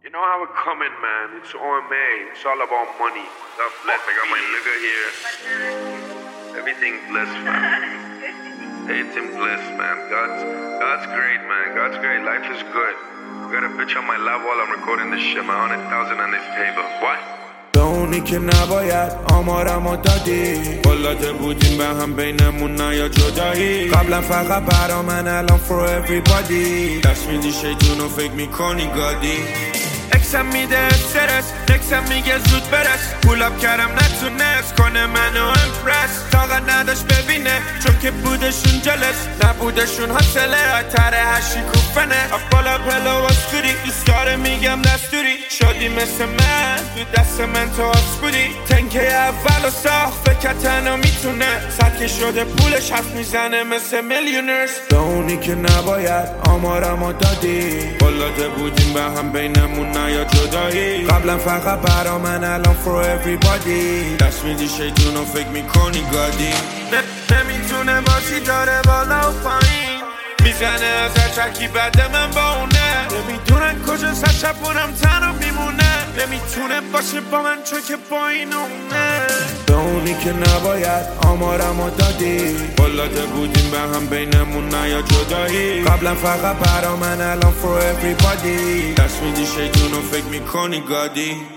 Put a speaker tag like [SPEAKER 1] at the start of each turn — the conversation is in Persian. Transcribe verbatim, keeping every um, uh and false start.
[SPEAKER 1] You know how it coming, man. It's O M A. It's all about money. God bless. I got my nigga here. Everything blessed, man. Everything blessed, man. God's, God's great, man. God's great. Life is good. I got a bitch on my lap while I'm recording this shit, man. one hundred thousand on this table. What?
[SPEAKER 2] به اونی که نباید آمارمو دادی قلاده بودیم به هم بینمون نیا جدایی قبلا فقط برا من الان for everybody دست میدی شیطونو فکر میکنی گادی اکسم میده استرس نکسم میگه زود برس پولاب کردم نتونست کنه منو امپرس طاقت نداشت ببینه چون که بودشون جلس نبودشون حاصله تره هشی کوفنه افبالا پلو اسکوری دوست داره میگم دستوری شدی مثل من تو دست من تو آسکوری تنکه اول و ساخت فکر تنها میتونه سطح شده پولش حرف میزنه مثل میلیونرز به اونی که نباید آمارمو دادی قلاده بودیم به هم بینمون نیا جدایی قبلا فقط برا من الان for everybody دست میدی شیطونو فکر میکنی گادی نمیتونه باشی داره بالا و پایین میزنه از چکی بده من با اونه نمیدونن کجا سشبونم تنها میمونه نمیتونه باشه با من چون که با این اونه به اونی که نباید آمارمو دادی قلاده بودیم به هم بینمون نیا جدایی قبلا فقط برا من الان for everybody دست میدی شیطونو فکر میکنی گادی